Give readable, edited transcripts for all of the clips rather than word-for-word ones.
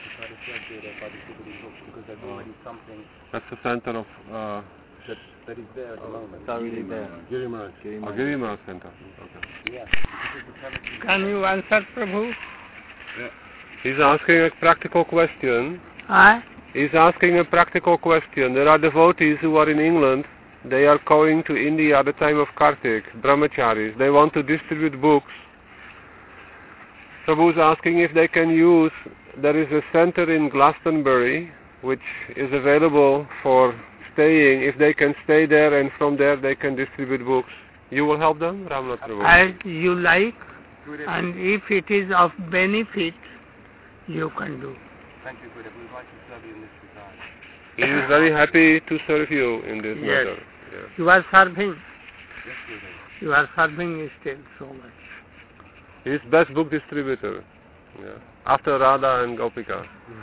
because there's already something That's the center of that is there at the moment. It's already there. Giri Maharaj Center. Okay. Yeah. Can you answer, Prabhu? Yeah. He's asking a practical question. Aye? He's asking a practical question. There are devotees who are in England. They are going to India at the time of Kartik, brahmacharis. They want to distribute books. Prabhu's asking if they can use, there is a center in Glastonbury which is available for staying, if they can stay there and from there they can distribute books. You will help them, Ramnath Prabhu? As you like, and if it is of benefit, you can do. Thank you, Gurudev. We would like to serve you in this regard. He is very happy to serve you in this matter. Yes. You are serving. Yes, Gurudev. You are serving still so much. He is best book distributor. Yeah. After Radha and Gopika.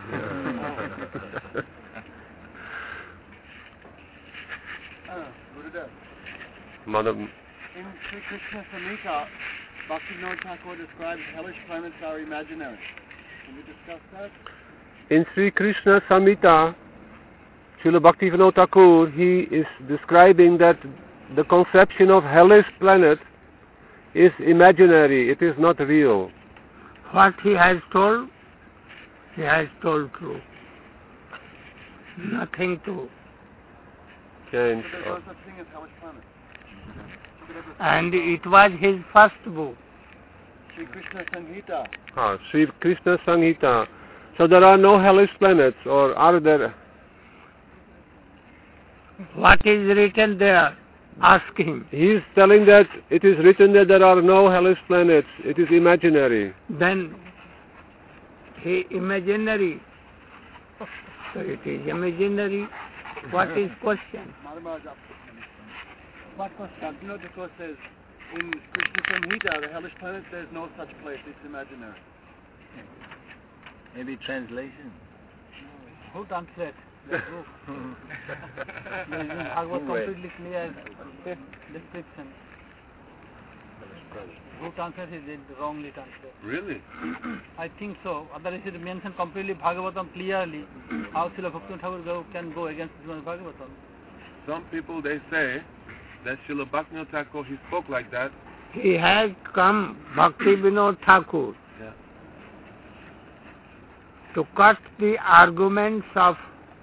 Gurudev. Madam. In Sri Krishna Samhita, Bhaktivinoda Thakur describes hellish planets are imaginary. Can you discuss that? In Sri Krishna Samhita, Srila Bhaktivinoda Thakur, he is describing that the conception of hellish planet is imaginary, it is not real. What he has told true. Nothing to Change. So there's no such thing as hellish planets. And it was his first book. Sri Krishna Samhita. Sri Krishna Samhita. So there are no hellish planets, or are there? What is written there? Ask him. He is telling that it is written that there are no hellish planets, it is imaginary. Then he imaginary. So it is imaginary. What is question? What question? You know, because says in Krishna Samhita, the hellish planet, there's no such place, it's imaginary. Maybe translation. Who translates the book? Bhagavad completely clear description. Who translates it wrongly translated? Really? I think so. Otherwise it mentioned completely Bhagavatam clearly. How Srila Bhaktivinoda Thakur can go against Bhagavatam? Some people, they say that Srila Bhaktivinoda Thakur, he spoke like that. He has come, Bhaktivinoda Thakur, to cut the arguments of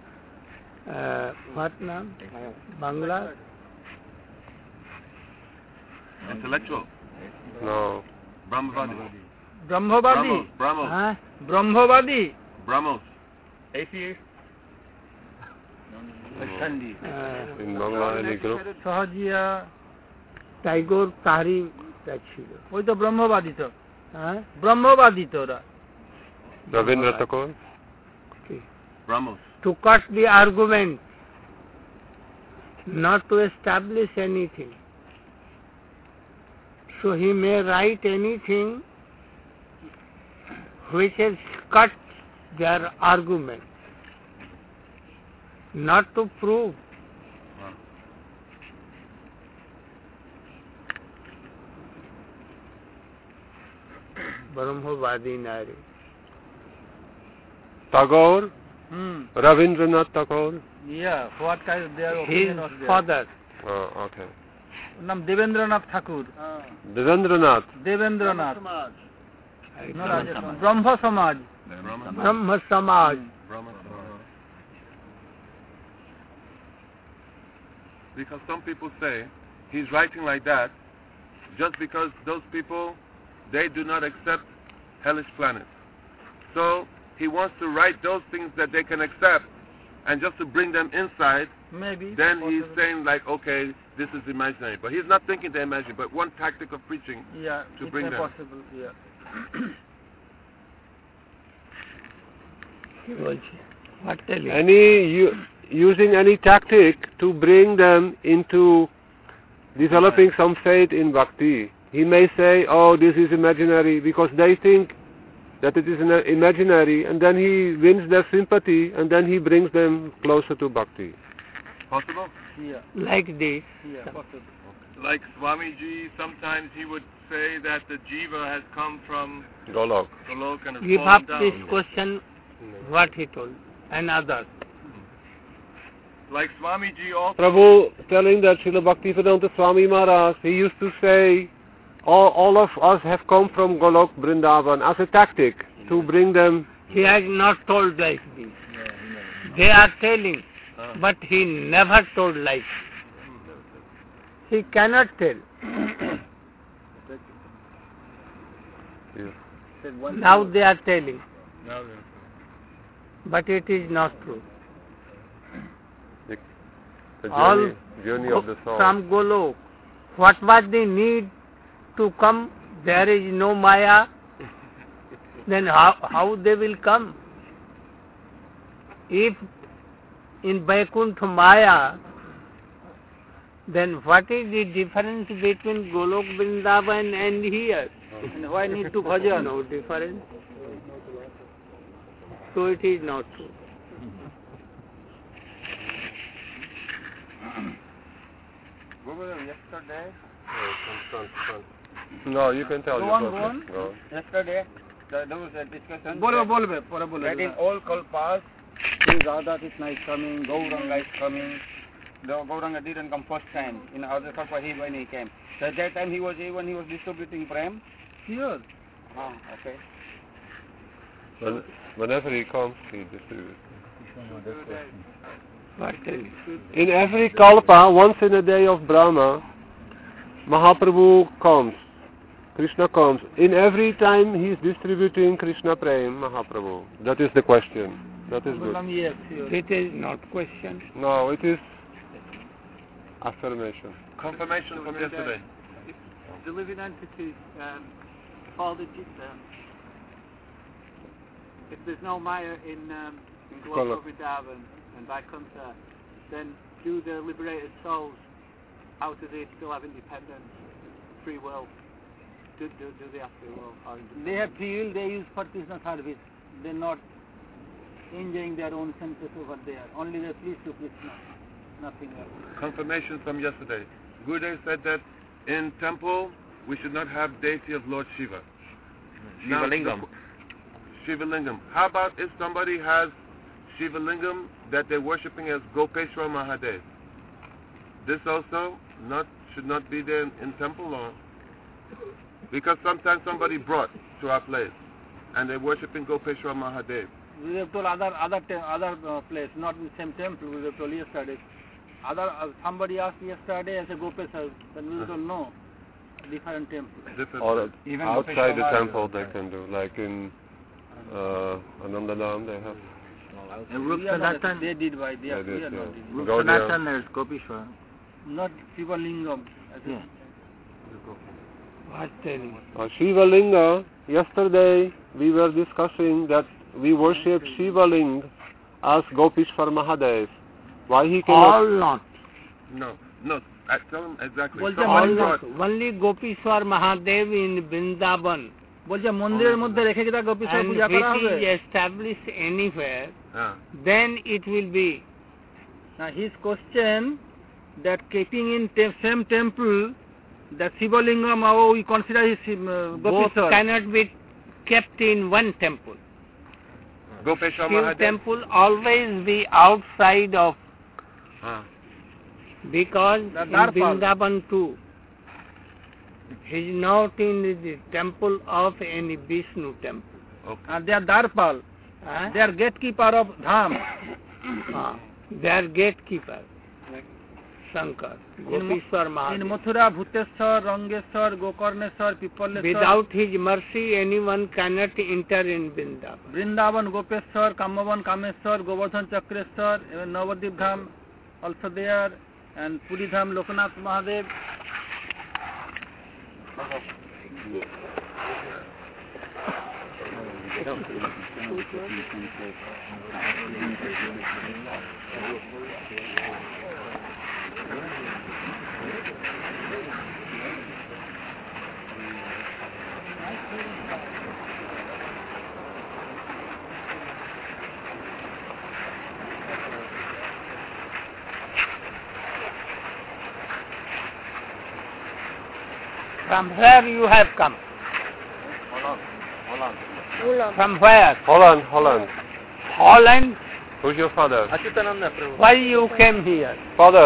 what name? Bangla? Intellectual? No. Brahmavadi. Brahmavadi? Brahmos. Brahmavadi? Brahmos. Atheist? In Bangla, any group? Sahajiya Tagore Tahri ছিল ওই তো ব্রহ্মবাদী তো ব্রহ্মবাদী তো ওরা Rabindra Tagore? Brahmos. To cut the argument, not to establish anything. So he may write anything which has cut their argument, not to prove. Brahmavadi Nari. Tagore? Ravindranath Tagore? Yeah, what kind of their opinion was there? His father. Oh, okay. Nam Devendranath Thakur. Devendranath? Devendranath. No, Brahma Samaj. Brahma Samaj. Because some people say he's writing like that just because those people, they do not accept hellish planets. So he wants to write those things that they can accept, and just to bring them inside. Maybe. Then he's saying like, okay, this is imaginary. But he's not thinking to imagine, but one tactic of preaching to bring them. Possible, yeah. What tell you? Using any tactic to bring them into developing some faith in bhakti. He may say, oh, this is imaginary, because they think that it is imaginary, and then he wins their sympathy, and then he brings them closer to bhakti. Possible? Yeah. Like this. Yeah, possible. Like Swamiji, sometimes he would say that the jiva has come from Golok and has Give fallen up down. this question what he told, and others. Like Swamiji also. Prabhu telling that Srila Bhaktivedanta Swami Maharaj, he used to say, all of us have come from Golok Vrindavan as a tactic to bring them. He has not told like this. They are telling, but he never told like this. He cannot tell. Now they are telling, but it is not true. The All journey of the soul. from Golok, what was the need to come? There is no Maya. Then how they will come? If in Vaikuntha Maya, then what is the difference between Golok Vrindavan and here? And why need to bhajan? No difference. So it is not true. Yesterday. No, you can tell. Go your on, problem. go on. Yesterday, there was a discussion Bolo. that in all kalpas, Radha Krishna is coming, Gauranga is coming. The Gauranga didn't come first time. In other kalpa, when he came. So at that time, when he was distributing prem. Here. Okay. Whenever he comes, he distributes. In every kalpa, once in a day of Brahma, Mahaprabhu comes, Krishna comes. In every time he is distributing Krishna Prem, Mahaprabhu. That is the question. That is good. It is not question. No, it is affirmation. Confirmation from yesterday. The living entities fall the if there's no Maya in Golok Vrindavan and Vaikuntha, then do the liberated souls, how do they still have independence, free will? Do they have free will? They have free will, they use for Krishna service. They're not enjoying their own senses over there. Only they please to Krishna, nothing else. Confirmation from yesterday. Gurudev said that in temple we should not have deity of Lord Shiva. Shiva Lingam. Shiva Lingam. How about if somebody has Shiva Lingam that they're worshipping as Gopeshwar Mahadev? This also should not be there in temple, or because sometimes somebody brought to our place and they're worshipping Gopeshwar Mahadev. We have told other place, not in the same temple. We have told yesterday. Somebody asked yesterday as a Gopeshwar, then we don't know. Different temple. Or even outside the temple they can do, like in Anandadam they have. And they did by their Sanatan there is Gopeshwar. Not Shiva Lingam. Yeah. What telling? Shiva Linga, yesterday we were discussing that we worship Shiva Ling as Gopeshwar Mahadev. Why he cannot? All not. No. Tell him exactly. Only Gopeshwar Mahadev in Vrindavan. বলছে মন্দিরের মধ্যে রেখে কি তা গোপীশ্বর পূজা করা হবে? And if it is established anywhere, then it will be. Now his question that keeping in same temple, the Shiva Lingam, we consider his Gopeshwar cannot be kept in one temple. Gopeshwar Shiva Mahadev temple always be outside of, because in Vrindavan too, he is not in the temple of any Vishnu temple. Okay. They are Darpal. They are gatekeeper of Dham. They are gatekeeper. Shankar, Gopeshwar Mahadev. In Mathura, Bhuteshwar, Rangeshwar, Gokarneshwar, Pipaleshwar. Without his mercy, anyone cannot enter in Vrindavan. Vrindavan, Gopeshwar, Kamavan, Kameshwar, Govardhan Chakreshwar, Navadip Dham also there, and Puri Dham, Lokanath Mahadev. From where you have come? Hold on. From where? Holland. Holland? Who's your father? Achyutananda Prabhu. Why you came here? Father.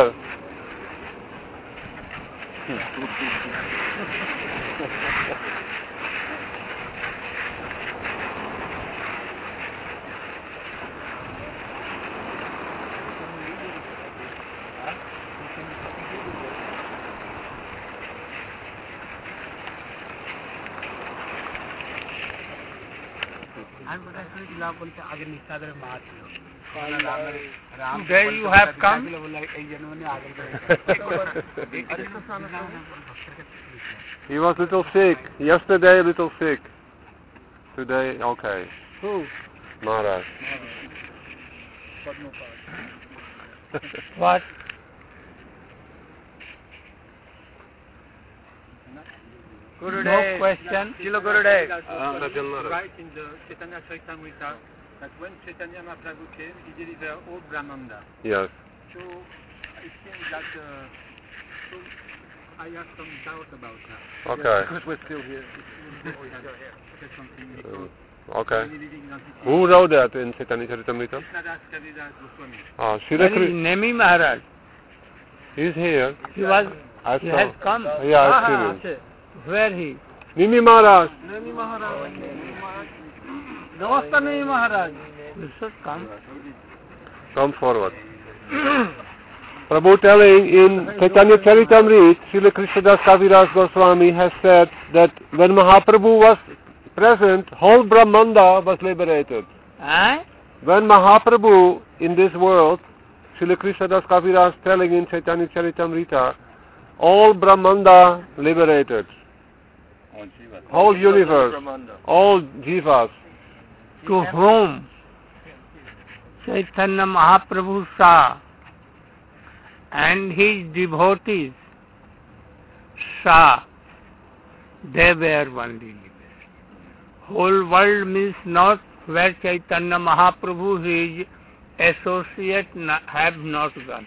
Today you have come? He was little sick. Yesterday a little sick. Today okay. Who? Maharaj. What? No question. Srila Gurudev. Right in the Chaitanya Charitamrita that when Chaitanya Mahaprabhu came, he delivered all Brahmanda. Yes. So it seems that so I have some doubt about that. Okay. Because we're still here. We have said something because Okay. we living in Nandi. Who wrote that in Chaitanya Charitamrita? Krishnadas Kaviraj Goswami. Srila Where is Nemi Maharaj? He's here. He was. I He saw. has come. Yeah, I've seen him. Where he? Nimi Maharaj. Nemi Maharaj. Namaste Nemi Maharaj. You should come. Come forward. Prabhu telling in Chaitanya Charitamrita, Srila Krishnadas Kaviraj Goswami has said that when Mahaprabhu was present, whole Brahmanda was liberated. When Mahaprabhu in this world, Srila Krishnadas Kaviraj telling in Chaitanya Charitamrita, all Brahmanda liberated. Whole universe, all jivas. To whom Chaitanya Mahaprabhu saw and his devotees saw, they were only liberated. Whole world means not where Chaitanya Mahaprabhu, his associate, have not gone.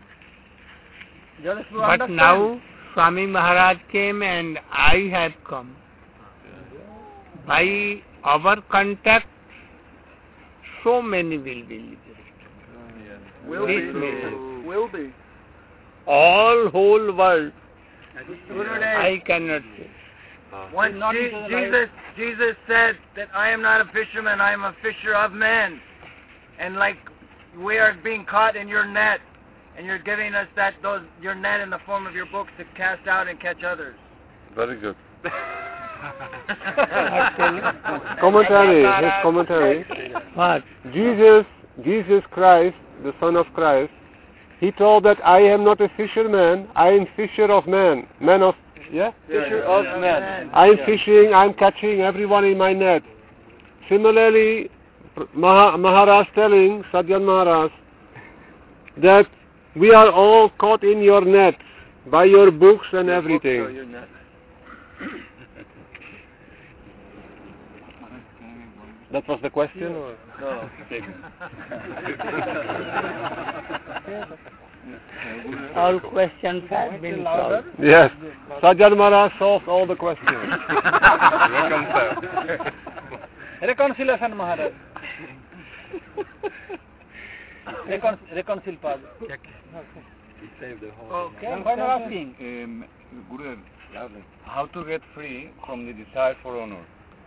But now Swami Maharaj came and I have come. By our contact, so many will be liberated. Will be. All whole world, I cannot say. When Jesus said that I am not a fisherman, I am a fisher of men. And like we are being caught in your net, and you're giving us your net in the form of your books to cast out and catch others. Very good. Commentary, his commentary. What? Jesus Christ, the Son of Christ, he told that I am not a fisherman, I am fisher of men. Man of, yeah? Fisher of men. I am fishing, I am catching everyone in my net. Similarly, Maharaj telling, Sadhyan Maharaj, that we are all caught in your net by your books and everything. That was the question? Or? No. All questions have been solved. Yes. Sajjan Maharaj solved all the questions. Reconciliation Maharaj. Reconcile Padre. Okay. Final asking. Guru, how to get free from the desire for honor?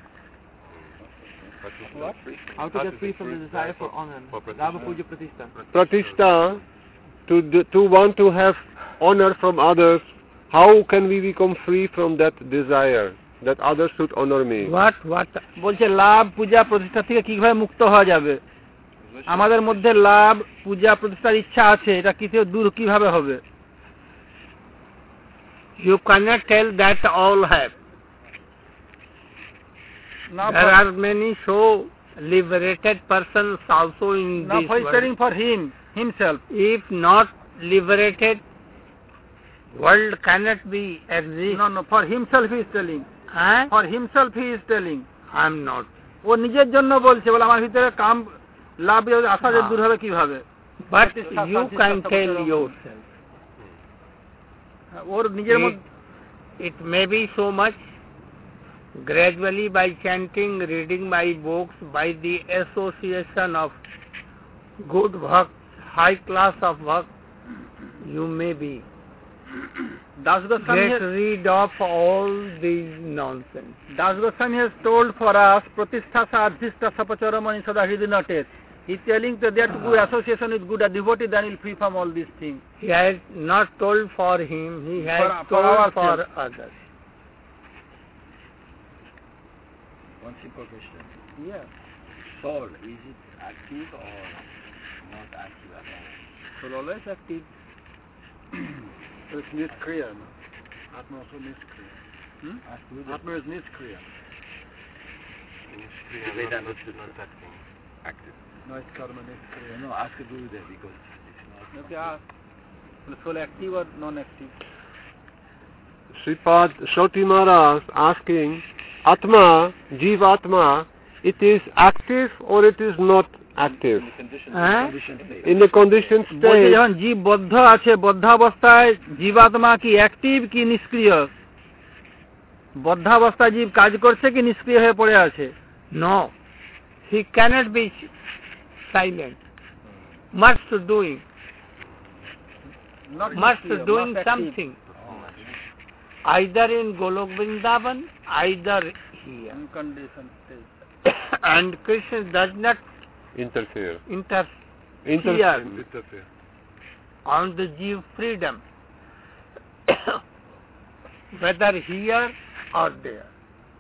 What? How to get free from the desire for honor? Rama Puja Pratishtha. Pratishtha, to want to have honor from others, how can we become free from that desire, that others should honor me? What? বলছে লাভ পূজা প্রতিষ্ঠা থেকে কিভাবে মুক্ত হওয়া যাবে? আমাদের মধ্যে লাভ পূজা প্রতিষ্ঠার ইচ্ছা আছে, এটা কিভাবে হবে? You cannot tell that all have. There are many so liberated persons also in this world. Now telling for himself. If not liberated, world cannot be exist. No, for himself he is telling. For himself he is telling. I am not. ও নিজের জন্য বলছে, বলে আমার ভিতরে কাম লাভ আসা যে দূর হবে কিভাবে? But you can tell yourself. ওর নিজের মধ্যে It may be so much. Gradually, by chanting, reading my books, by the association of good bhakt, high class of bhakt, you may be Das Goswami get rid of all these nonsense. Das Goswami has told for us, Pratisthasa Adhista Sapacharamani Sadahidi Nates. He's telling that there to good association with good devotee, then he'll free from all these things. He has not told for him, he has For told for ourselves. others. One simple question. Yeah. Soul, is it active or not active at all? So always active. So it's niskriya. Atma also niskriya. Atma is niskriya. Vedanta is not that thing. Active. No, it's karma niskriya. No, ask Gurudev because it's not. Okay, soul active or non-active? Sripad Shoti Maharaj asking, Atma, Jiva Atma, it is active or it is not active? In the conditioned বলছে state, যখন জীব বদ্ধ আছে, বদ্ধাবস্থায় জীবাত্মা কি active কি নিষ্ক্রিয়? বদ্ধাবস্থায় জীব কাজ করছে কি নিষ্ক্রিয় হয়ে পড়ে আছে? No, he cannot be silent. Must doing, must doing something. Either in Golok Vrindavan, either here. Unconditioned state. And Krishna does not interfere. interfere Interfere. on the Jiva freedom, whether here or there.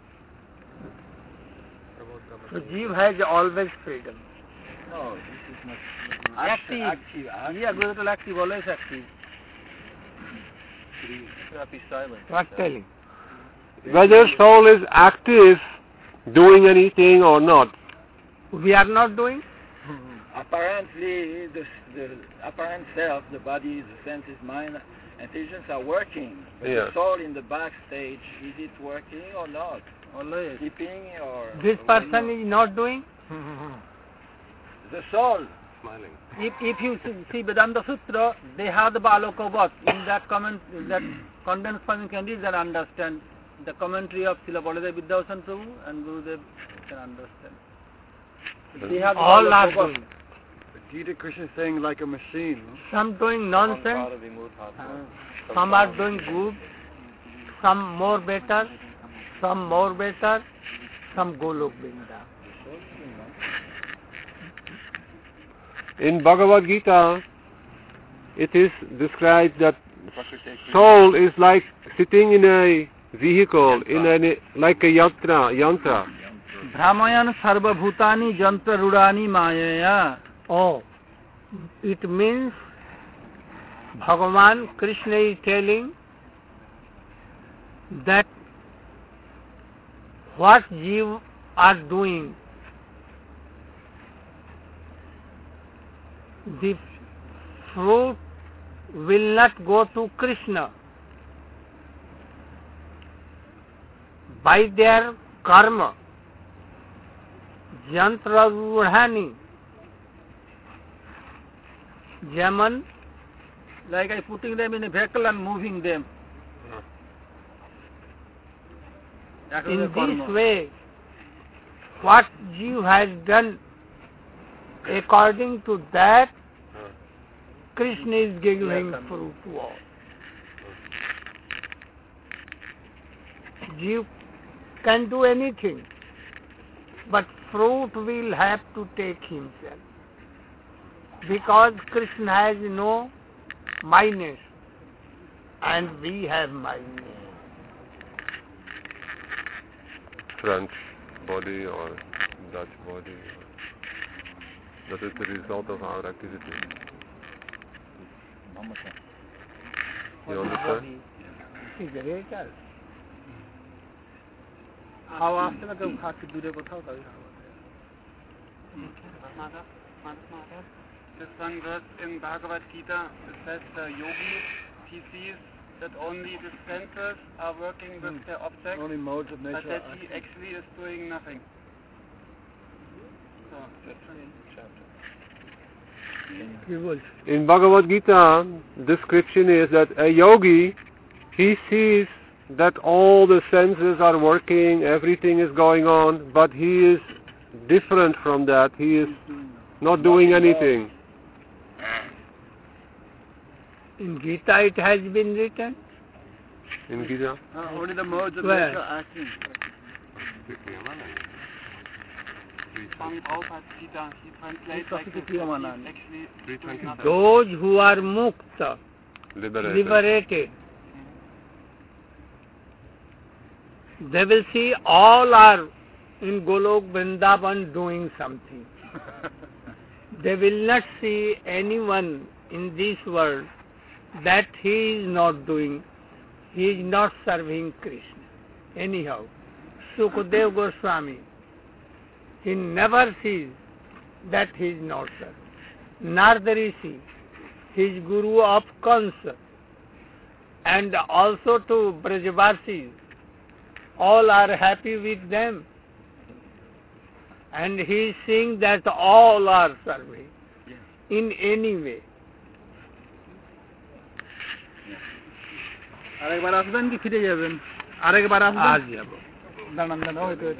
So Jiva has always freedom. No, this is not Active. Yeah, Gurudev active, always active. What telling? Whether soul is active, doing anything or not. We are not doing? Apparently, the apparent self, the body, the senses, mind, intelligence are working. But Yeah. the soul in the backstage, is it working or not? Always. Sleeping or... This person is not doing? The soul. Smiling. If you see Vedanta Sutra, they have the Balokavat. In that comment, that condensed form, you can read and understand. The commentary of Srila Baladev Vidyabhushan Prabhu and Gurudev can understand. They have the All are Balokavat. doing. Gita Krishna is saying like a machine. No? Some doing nonsense, some are doing good, some more better, some Golok Vrindavan. In Bhagavad Gita, it is described that soul is like sitting in a vehicle, like a yantra. Brahmayan sarva bhutani jantra rudani mayaya. Oh, it means Bhagavan Krishna is telling that what Jiva are doing, the fruit will not go to Krishna. By their karma, jantra rudhani, যেমন Like I putting them in a vehicle and moving them. That in was the karma. this way, what Jiva has done, according to that, Krishna is giving fruit to all. Jiva can do anything, but fruit will have to take himself. Because Krishna has no minus, and we have minus. French body or Dutch body. That is the result of our activity. You understand? Is the greater. হাওয়া আসছে না কেউ খাচ্ছে দূরে কোথাও তাই This one verse in Bhagavad Gita says the yogi, he sees that only the senses are working with their object, Only modes of but nature that are he active. actually is doing nothing. So, In Bhagavad Gita, description is that a yogi, he sees that all the senses are working, everything is going on, but he is different from that. He is not doing anything. In Gita it has been written. In Gita? Only the modes of Where? nature acting. Swami Prabhupada Gita, he translates like this, actually Those who are mukta, liberated, they will see all are in Golok Vrindavan doing something. They will not see anyone in this world that he is not doing, he is not serving Krishna. Anyhow, Sukadeva Goswami, he never sees that he is not serving. Narada Rishi, his guru of Kansa, and also to Brajavasis, all are happy with them. And he is seeing that all are serving in any way. আরেকবার আসবেন কি ফিরে যাবেন? আরেকবার আসবেন? আজ যাব। দাঁড়ান দাঁড়ান, ওই তো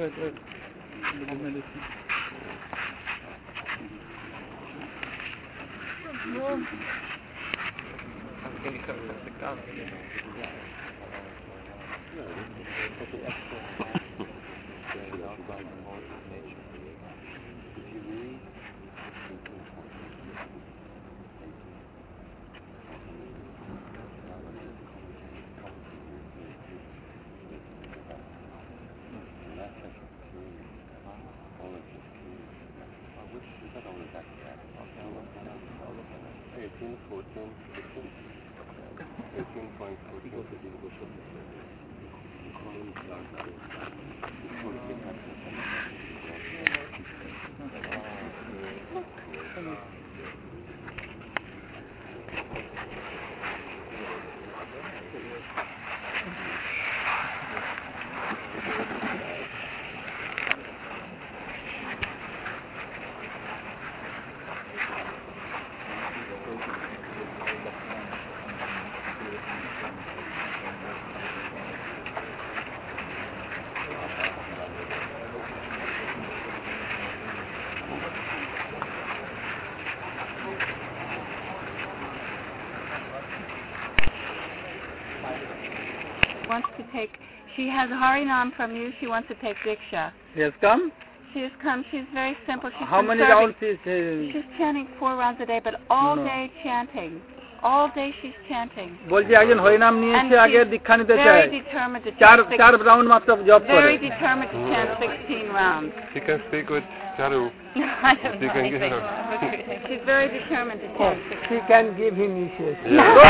wants to take, she has Harinam from you, she wants to take Diksha. He has come? She has come, she's very simple. She's How many rounds is She's chanting 4 rounds a day, but all day chanting. All day she's chanting. বলছি একজন হরিনাম নিয়েছে, আগে দীক্ষা নিতে চায়, very determined to chant চার round মাত্র জপ করে। Very determined to chant 16 rounds. She can speak with Charu. I don't know anything. She's very determined to chant 16. She can give him initiation.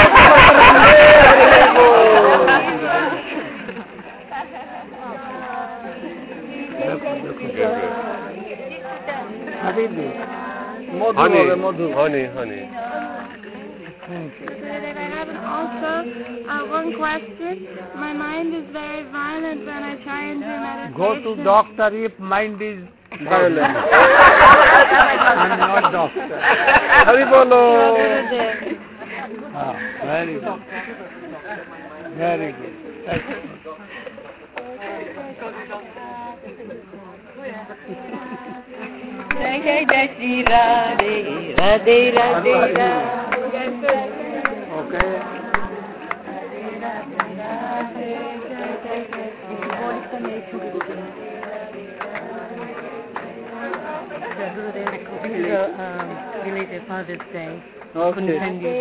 Honey. I have also one question. My mind is very violent when I try and do meditation. Go to doctor if mind is violent. I'm not doctor. Hari bolo. Very good. Very good. Okay. Related Father's Day. Okay.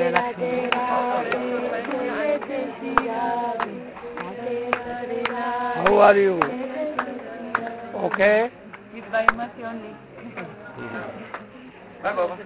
How are you? Okay. With Vaimati only. Bye, Baba.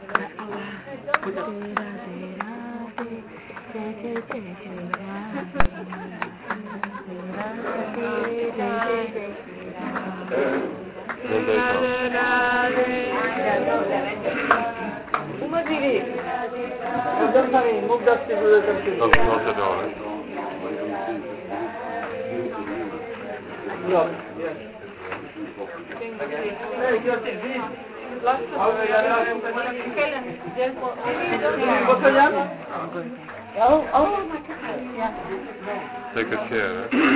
Oh my God. Yeah. Take a chair.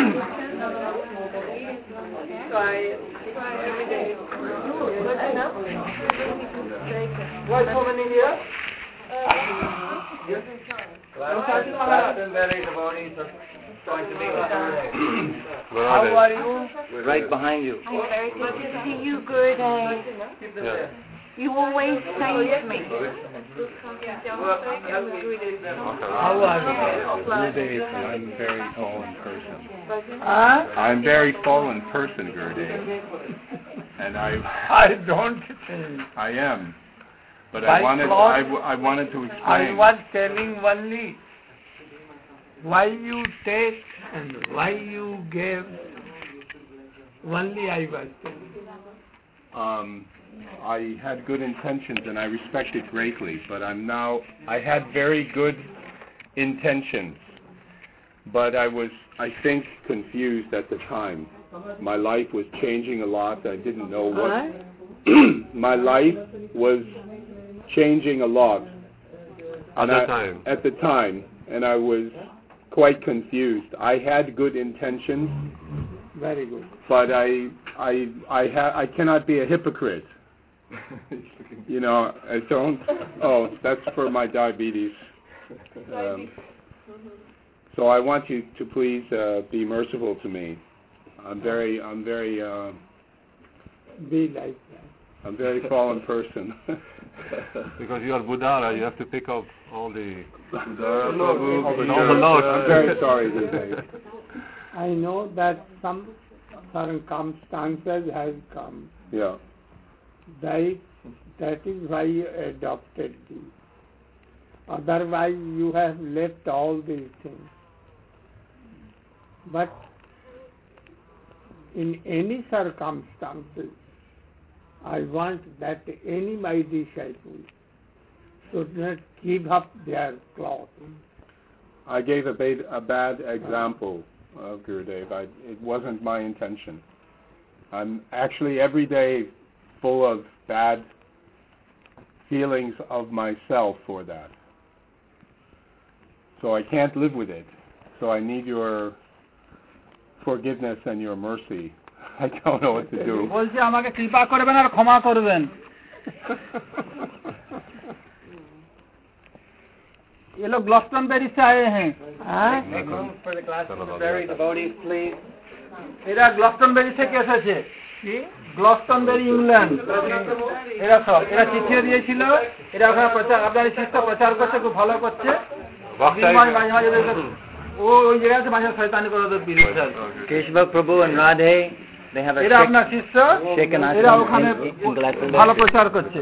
Why so many here? How are you? Right behind you. I'm very good to see you, Gurudev. Yeah. You always praise me. How are you? Gurudev, I'm very fallen person. I'm very fallen person, Gurudev. And I don't think. I am. But By I wanted to explain. I was telling only why you take and why you gave. Only I was telling. I had good intentions and I respect it greatly, but I had very good intentions, but I was, I think, confused at the time. My life was changing a lot. I didn't know what. My life was changing a lot. At the time, and I was quite confused. I had good intentions. Very good. But I cannot be a hypocrite. You know, I don't. Oh, that's for my diabetes. So I want you to please be merciful to me. I'm very. Be like that. I'm a very fallen person. Because you are Buddha, you have to pick up all the I'm very sorry to say. I know that some circumstances has come. Yeah. That is why you adopted these. Otherwise, you have left all these things. But in any circumstances, I want that any my disciples should not give up their cloth. I gave a bad example of Gurudev. It wasn't my intention. I'm actually every day full of bad feelings of myself for that. So I can't live with it. So I need your forgiveness and your mercy. I don't know what to do. বলছি আমাকে কৃপা করবেন আর ক্ষমা করবেন। ये लोग ग्लॉस्टनबेरी से आए हैं। Make room for the Glastonbury devotees, please. এরা গ্লস্টনবেরি থেকে এসেছে। Glastonbury England. এরা সব এরা চিঠি দিয়েছিল। এরা ওখানে প্রচার আপনার শিষ্য প্রচার করছে খুব ভালো করছে। ও ওই জায়গাতে মাঝে শয়তানি করে ওদের বিরুদ্ধে। Keshava Prabhu and Radhe, they have a এরা আপনার শিষ্য। এরা ওখানে ভালো প্রচার করছে।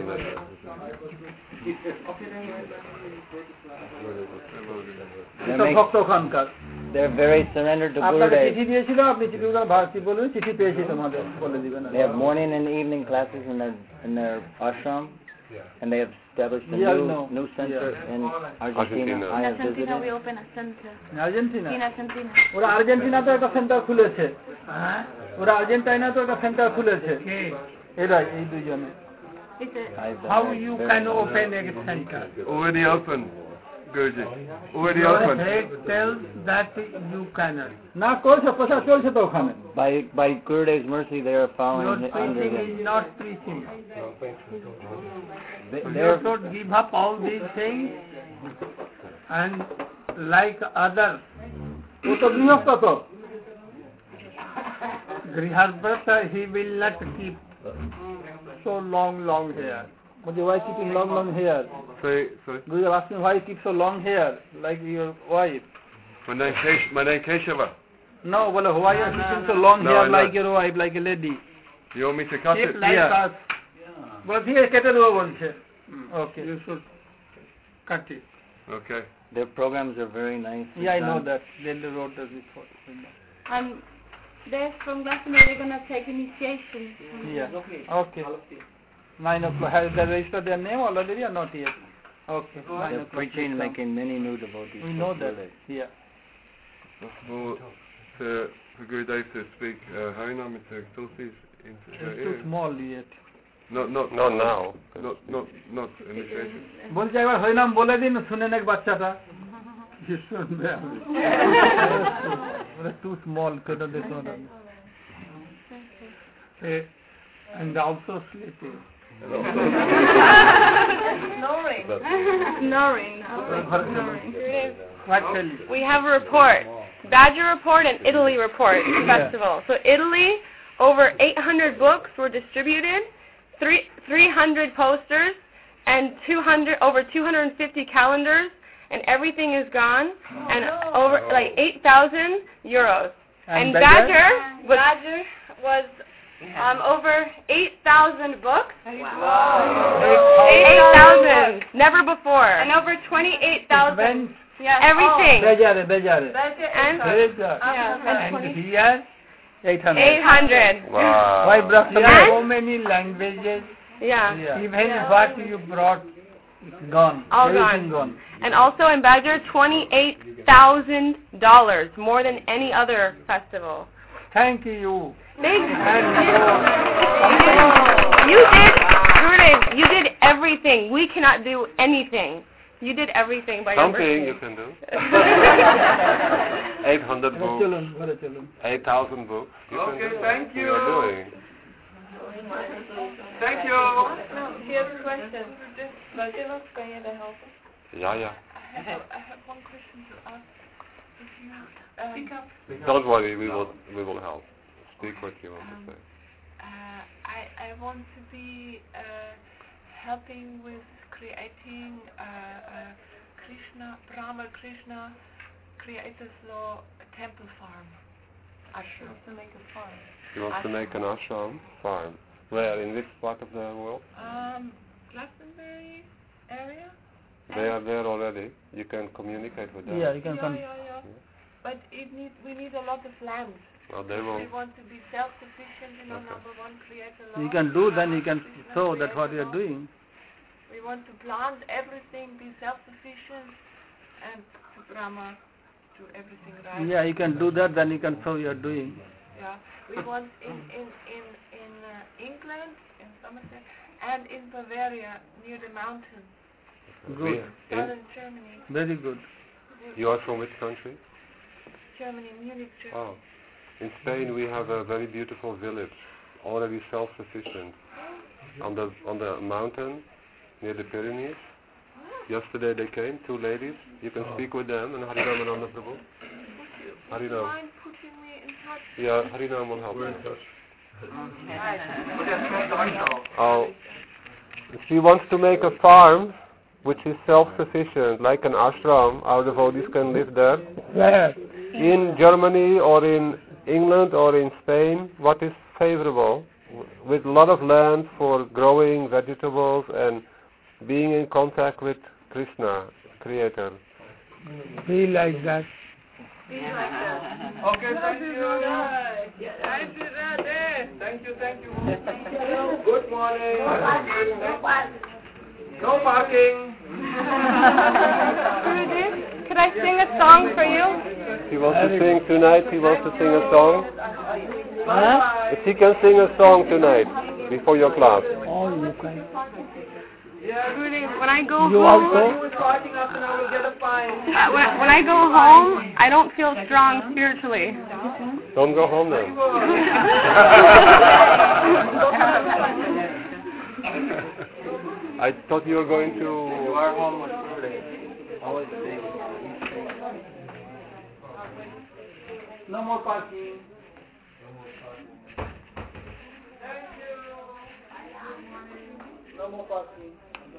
ভক্ত ওখানকার। They're very surrendered to আপনাকে Gurudev. চিঠি দিয়েছিল আপনি চিঠিগুলো ভারতী বলুন চিঠি পেয়েছি তোমাদের বলে দিবেন। They have morning and evening classes in their ashram, and they have established a new center in Argentina. I have visited. we open a center. Argentina. Argentina. ওরা আর্জেন্টিনাতে একটা সেন্টার খুলেছে। ওরা আর্জেন্টিনাতে একটা সেন্টার খুলেছে। এরা এই দুইজনে। How you can open a center? Already open. Guruji. Already open. It tells that you cannot. না করছে প্রচার চলছে তো ওখানে। By Gurudev's mercy, they are following Your under preaching him. is not preaching. They You should give up all these things and like others. ও তো গৃহস্থ তো। গৃহস্থ he will not keep so long hair. Why keeping long hair? Sorry. Guru is asking why you keep so long hair like your wife. My name Keshava. No, well, why are you keeping so long hair like your wife, like a lady? You want me to cut Keep it? like us. But here কেটে দেবো বলছে। Okay, you should cut it. Okay. Their programs are very nice. Yeah, I know that. They wrote that before. They're from Glastonbury. They're going to take initiation. Yeah. Okay. 9 o'clock. Have they registered their name already or not yet? Okay. They're preaching, making many new devotees. We know that. Yeah. For Gurudev to speak Harinam into Tulsi's into her It's ear. too small yet. Not now. Not initiation. বলছে একবার হরিনাম বলে দিন শুনেন এক বাচ্চাটা কি শুনবে too small couldn't listen. And also sleeping. Snoring. We have a report. Badger report and Italy report festival. So Italy, over 800 books were distributed, 300 posters, and over 250 calendars, and everything is gone, and over like 8,000 euros. And Badger was over 8,000 books. Wow. 8,000. Never before. And over 28,000. Yes. Everything. Bejare. And here 800. Wow. Why brought so many languages? Yeah. Even what you brought is gone. All gone. And also in Badger, $28,000, more than any other festival. Thank you. Thank you. You did everything. We cannot do anything. You did everything by something you can do. 800 books. 8,000 books. Okay, thank you. You're doing. Thank you. No, he has a question. Yeah. I have one question to ask. If you speak up. Don't worry, we will help. Speak what you want to say. I want to be helping with creating Brahma Krishna created a temple farm. Ashram. To make a farm. He wants to make an ashram farm. Where? In which part of the world? Glastonbury area. They are there already. You can communicate with them. Yeah, you can. Yeah. But we need a lot of land. Well, they will. We want to be self-sufficient, number one, create a lot. You can do, then you can show that what you are doing. We want to plant everything, be self-sufficient, and Brahma do everything right. Yeah, you can do that, then you can show you are doing. Yeah, we want in England, in Somerset, and in Bavaria, near the mountains. Good. Southern Germany. Very good. You are from which country? Germany, Munich, Germany. Oh. In Spain we have a very beautiful village, already self-sufficient, on the mountain near the Pyrenees. Yesterday they came, 2 ladies. You can speak with them and Harinam Ananda Prabhu. Harinam. Mind putting me in touch? Yeah, Harinam will help. We're in touch. She wants to make a farm which is self-sufficient, like an ashram. Our devotees can live there. Where? In Germany or in England or in Spain, what is favorable, with a lot of land for growing vegetables and being in contact with Krishna, Creator. Be like that. Okay, thank you. Thank you. Good morning. No parking. Could I sing a song for you? He wants to sing tonight. He wants to sing a song. Huh? If he can sing a song tonight before your class. Oh, you can. When I go you home, when I go home, I don't feel strong spiritually. Don't go home then. I thought you were going to. You are home today. Always stay. No more parking. No more parking.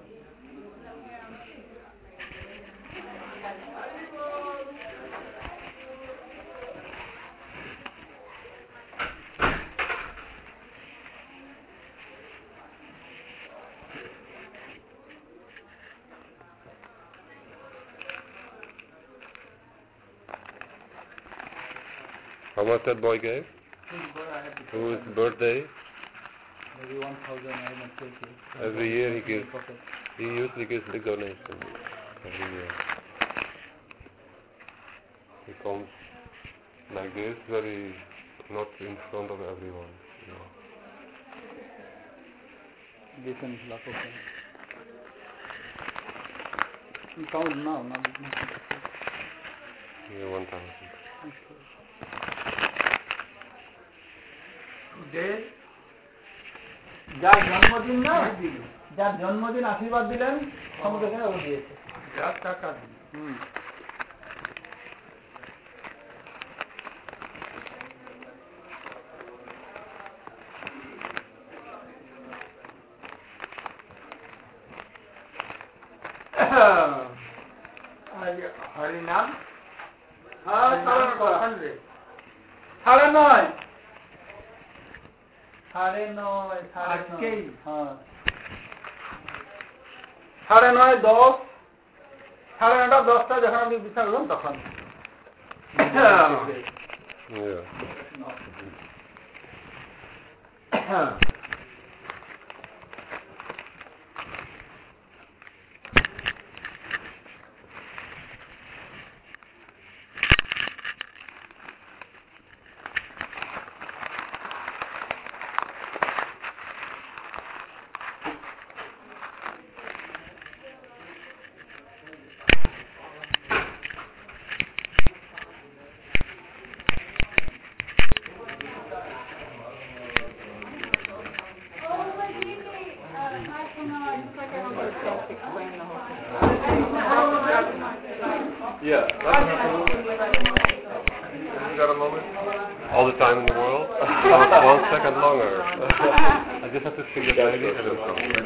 How much that boy gave? Whose birthday? Maybe 1,000 I must take it. Every year he gives. He usually gives big donation every year. He comes like this, very not in front of everyone. Listen, okay. You count now. Yeah, 1,000. Today, যার জন্মদিন না, যার জন্মদিন আশীর্বাদ দিলেন, সমুদ্র এখানে ও দিয়েছে। যার টাকা দিন। হরিনাম সাড়ে নয় সাড়ে 10 সাড়ে 9টা 10টা যখন আপনি বিচার করবেন তখন Yeah. You got a moment? All the time in the world? 1 second longer. I just have to see the lady and then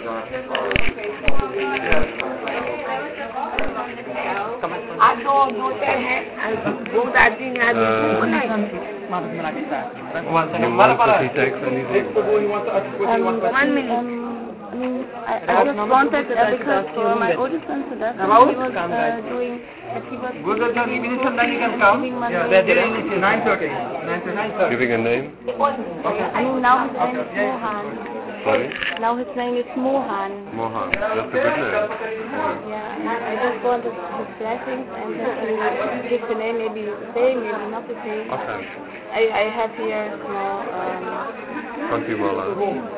he takes anything. 1 minute. I just wanted because for my oldest son Siddharth, he was doing that he was giving money. Yeah, they're doing it 9:30. 9:30. Giving a name? I mean now his name is Mohan. Sorry? Now his name is Mohan. Mohan. That's a good name. Yeah, I just wanted his blessings and give the name, maybe the same, maybe not the same. Okay. I have here a small Thank you, Mola.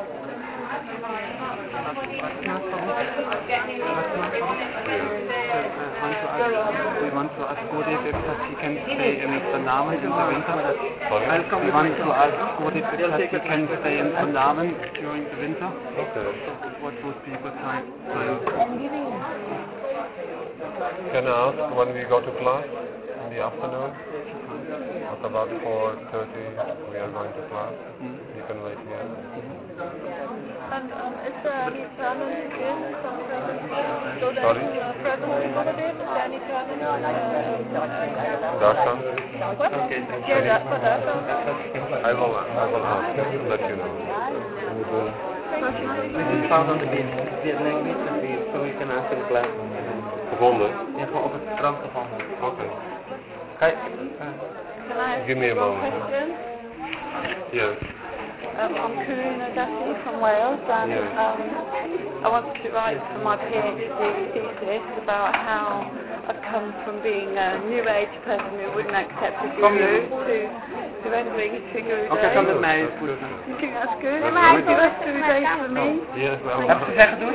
We want to ask Gurudev if he can stay in Vrindavan in the winter. We want to ask Gurudev if he can stay in Vrindavan during the winter. Okay. What would be a good time? Can I ask when we go to class in the afternoon? At about 4:30 we are going to class. You can wait here. And is there any permanent in so that Sorry? present in Gurudev? Is there any permanent Darshan? What? Yeah, that's for Darshan. I will ask, let you know. We found on the beach, Vietnamese beach, so we can ask in class. Gevonden? Ja, gewoon op het strand gevonden. Okay. Kijk. Can I ask Give me a one moment. question? Yes. I'm Kuhn Dassi from Wales, and I want to write for my PhD thesis about how I've come from being a New Age person who wouldn't accept a guru to entering to Guru Day. Okay, come with me. You think that's good? Can I do that Guru Day for me? Yes, I will. Heb je gezegd doen?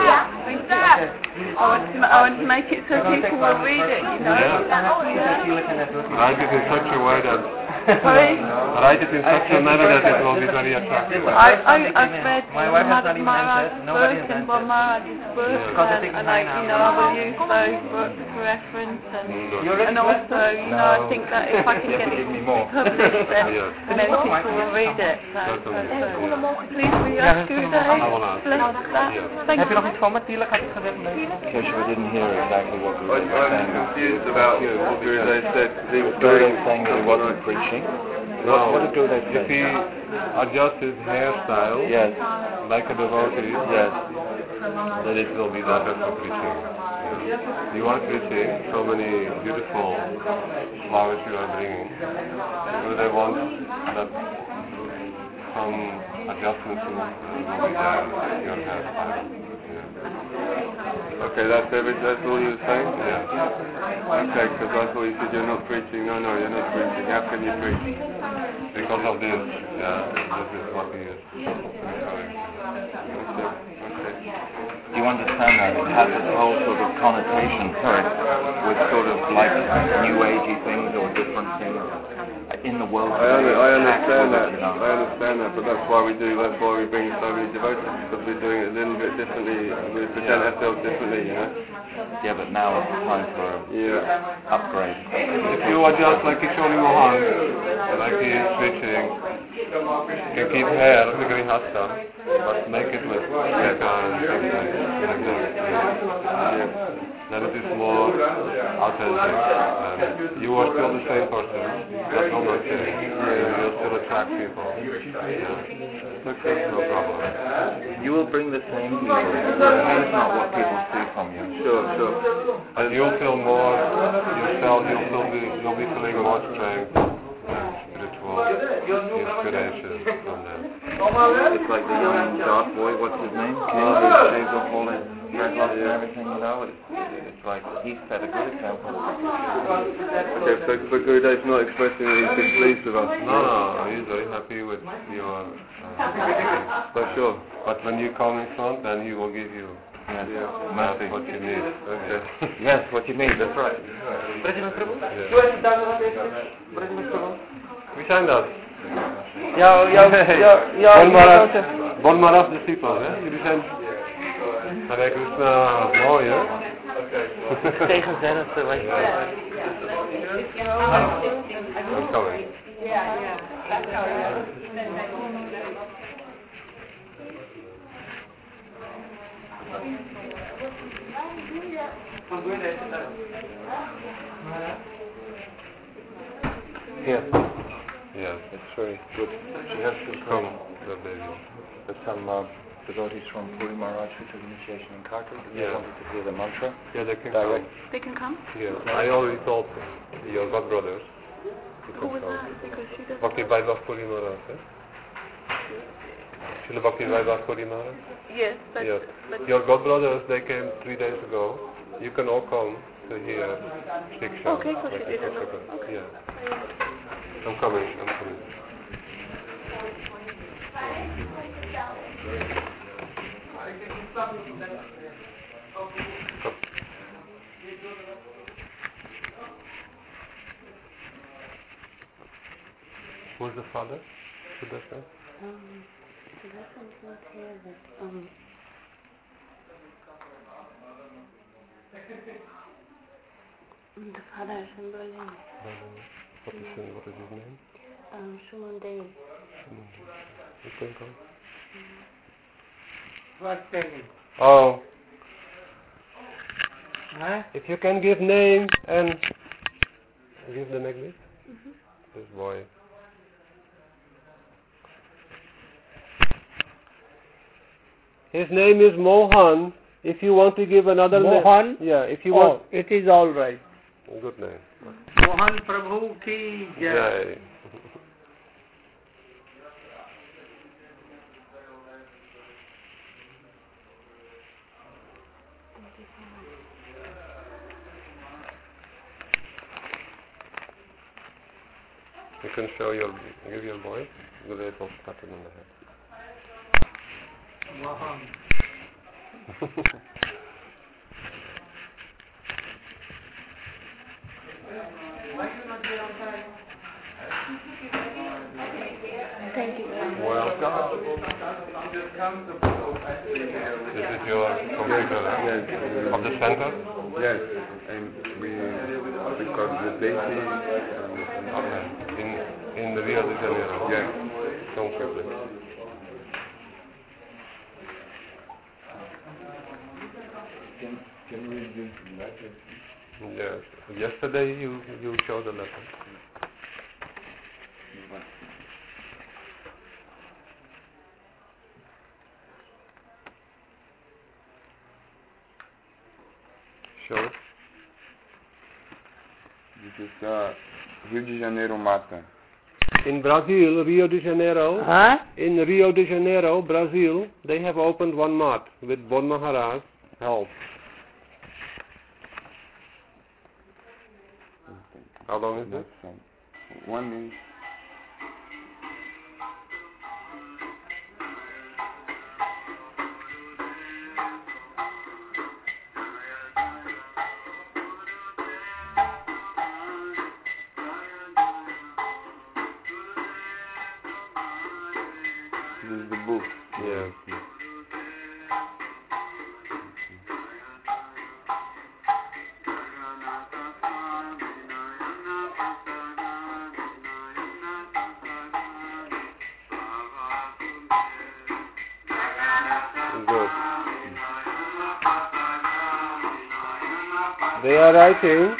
I want to make it so people will read it, you know. Write it in such a way that Sorry? write it in such a manner that it will be very attractive. I've read Maharaj's books and Bob Maharaj's books, and I will use those books for reference, and also, I think that if I can get it to be published, then people will read it. Please will you ask Guru Day? Thank Heb je nog iets van me? Tielek had het gezegd. Keshav, I didn't hear exactly what Guru was I'm saying. confused about what Gurudev said. He was Guru very was saying that he wasn't preaching. No, What did Guru if say? he adjusts his hairstyle Yes. like a devotee, Yes. then it will be better for preaching. You are preaching so many beautiful flowers you are bringing. Gurudev wants that some adjustments will be there in your hairstyle. Okay, that's all you were saying? Yeah. Okay, because I thought you said you're not preaching. No, you're not preaching. How can you preach? Because of this, yeah, this is what he is. Okay. you understand that it has its whole sort of connotation to it, with sort of like new agey things or different things in the world. I understand that. I understand that, but that's why we bring so many devotees, because we're doing it a little bit differently. We present ourselves differently, you know. Yeah, but now it's time for upgrade. If you are just like Kishore Mohan, like he is preaching, you can keep hair of the Grihastha, but make it with Shekha and things like this. Then it is more authentic. And you are still the same person, that will not change. You'll still attract people. No problem. You will bring the same people. That's not what people see from you. Sure. And you'll feel more yourself, you'll be feeling more strength and spiritual inspiration from them. It's like the young dark boy, what's his name? He shaves off all his dreadlocks and everything, you know. It's like he set a good example. Okay, so Gurudev is not expressing that he's displeased with us. No, he's very happy with your for sure. But when you come in front, then he will give you what you need. Okay. Yes, what you need, that's right. We sang that. Bon Maharaj disciples, hè? Jullie zijn Hare Krishna, mooi, hè? Tegen zelfde, weet je. I'm coming. Here. Yes, it's very good. She has to come, the baby. There's some devotees from Puri Maharaj who took initiation in Kartik. They wanted to hear the mantra. Yeah, they can direct. come. They can come? Yeah, I already told your godbrothers. Who was that? Because she doesn't... Bhakti Vaibhav Puri Maharaj, eh? Srila Bhakti Vaibhav Puri Maharaj? Yes, but... Yes. Your godbrothers, they came 3 days ago. You can all come to hear Shiksha. Okay, so she didn't know. Okay. Yeah. I'm coming. Who's the father? Sudarshan? Sudarshan's not here, but the father is in Berlin. What is his name? Shumon Devi. You can come. What's taking? Oh. Huh? If you can give name and give the necklace. This boy. His name is Mohan. If you want to give another name. Mohan? Yeah, if you want. It is all right. Good name. Mohan Prabhu ki jai. You can give your boy the little pattern on the head. Mohan. Thank you very much. Welcome. This is your computer of the center? Yes, and because the deity in the Rio de Janeiro. Yes. Come quickly. Can we read this letter? Yes. Yesterday you showed the letter. Show. This is Rio de Janeiro Mata. In Brazil, Rio de Janeiro, in Rio de Janeiro, Brazil, they have opened one mat with Bon Maharaj help. How long is that? 1 minute. They are writing,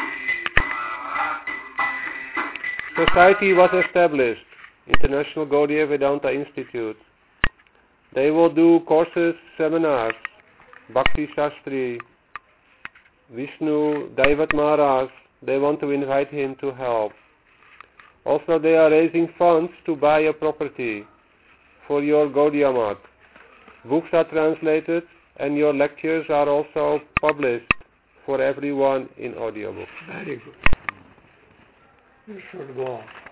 society was established, International Gaudiya Vedanta Institute. They will do courses, seminars, Bhakti Shastri, Vishnu, Daivat Maharaj. They want to invite him to help. Also, they are raising funds to buy a property for your Gaudiya Math. Books are translated and your lectures are also published for everyone in audiobook. Very good. You should go.